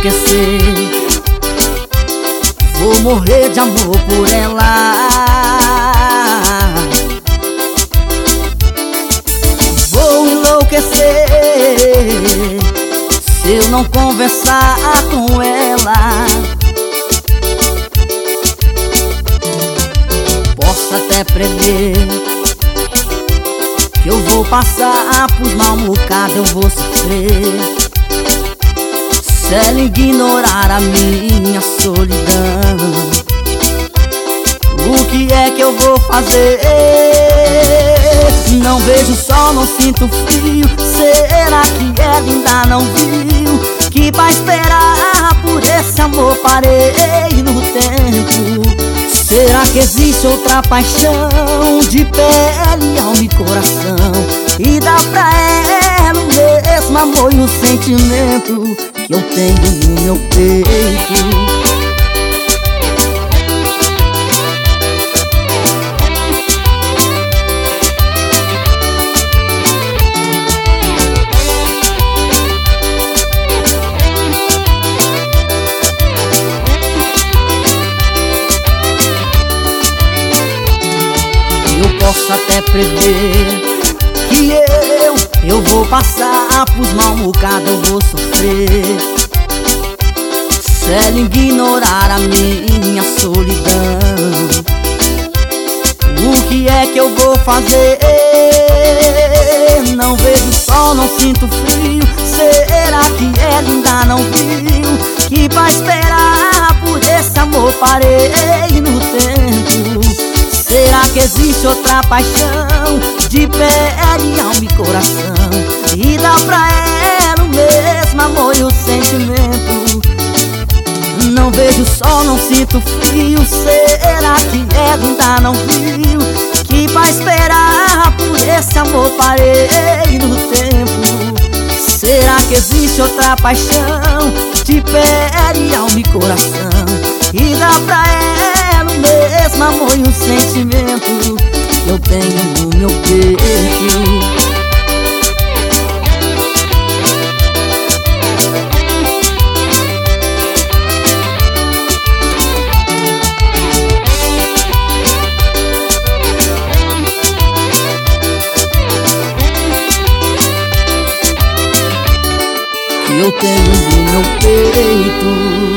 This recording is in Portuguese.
enlouquecer. Vou morrer de amor por ela. Vou enlouquecer se eu não conversar com ela. Posso até prever que eu vou passar por mal bocado, eu vou sofrer se ela ignorar a minha solidão. O que é que eu vou fazer? Não vejo sol, não sinto frio. Será que ela ainda não viu que pra esperar por esse amor parei no tempo? Será que existe outra paixão de pele, alma e coração e dá pra ela o mesmo amor e o sentimento que eu tenho no meu peito? Posso até prever que eu vou passar por mal bocado, eu vou sofrer se ela ignorar a minha solidão. O que é que eu vou fazer? Não vejo sol, não sinto frio. Será que ela ainda não viu que pra esperar por esse amor parei no tempo? Será que existe outra paixão de pele, alma e coração e dá pra ela o mesmo amor e o sentimento? Não vejo sol, não sinto frio. Será que ela ainda não viu que pra esperar por esse amor parei no tempo? Será que existe outra paixão de pele, alma e coração e dá pra ela o mesmo amor e o sentimento que eu tenho no meu peito? Que eu tenho no meu peito.